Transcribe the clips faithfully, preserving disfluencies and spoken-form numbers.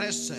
kleszcze.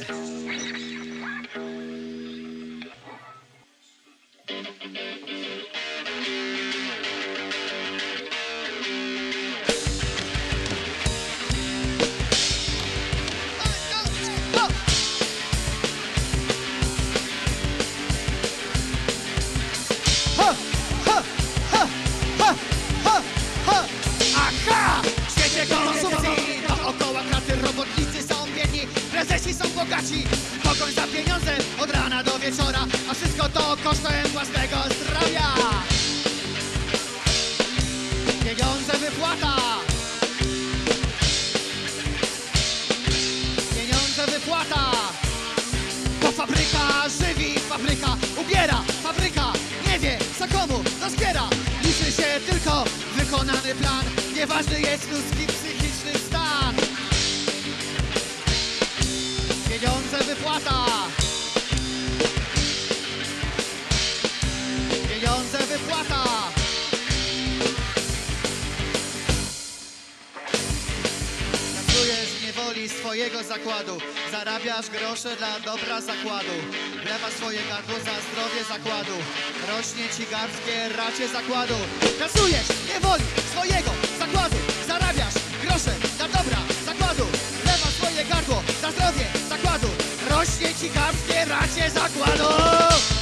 Prezesi są bogaci, pogoń za pieniądze od rana do wieczora, a wszystko to kosztem własnego zdrowia. Pieniądze wypłata, pieniądze wypłata, bo fabryka żywi, fabryka ubiera, fabryka nie wie za komu rozbiera. Liczy się tylko wykonany plan, nieważny jest ludzki psychiczny stan. Pieniądze wypłata, pieniądze wypłata. Pracujesz w niewoli swojego zakładu, zarabiasz grosze dla dobra zakładu, wlewasz swoje gardło za zdrowie zakładu, rośnie ci garskie racie zakładu. Pracujesz w niewoli swojego zakładu, zarabiasz grosze dla dobra zakładu, wlewasz swoje gardło za zdrowie zakładu, rośnie ci garskie racie zakładu.